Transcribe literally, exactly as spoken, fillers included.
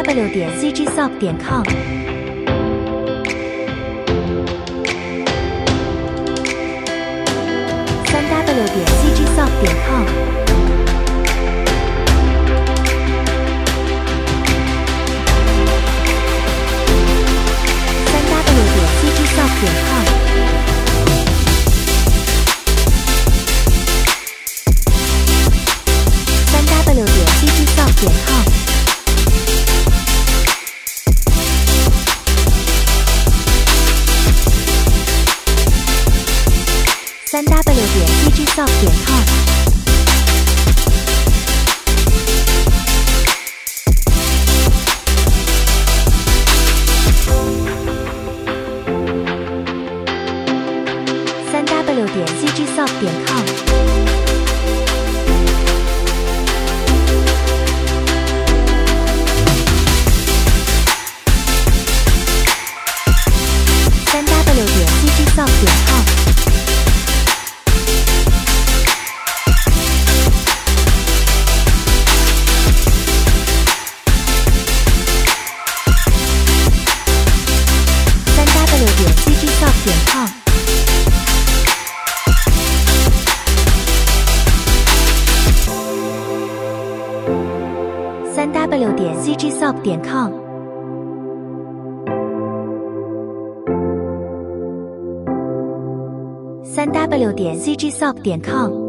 w 点 c g s o p 点 com。三 w 点 c g s o p 点 com。三 w 点 c g s o p 点 com。三 w 点 c g s o p 点 com。三 w 点 c g s o p 点 com。三 w 点 c g s o p 点 com。三 w 点 c g s o p 点 com。三 w 点 c g s o p 点 com。三 w 点 c g s o p 点 com。三 w 点 c g s o p 点 com。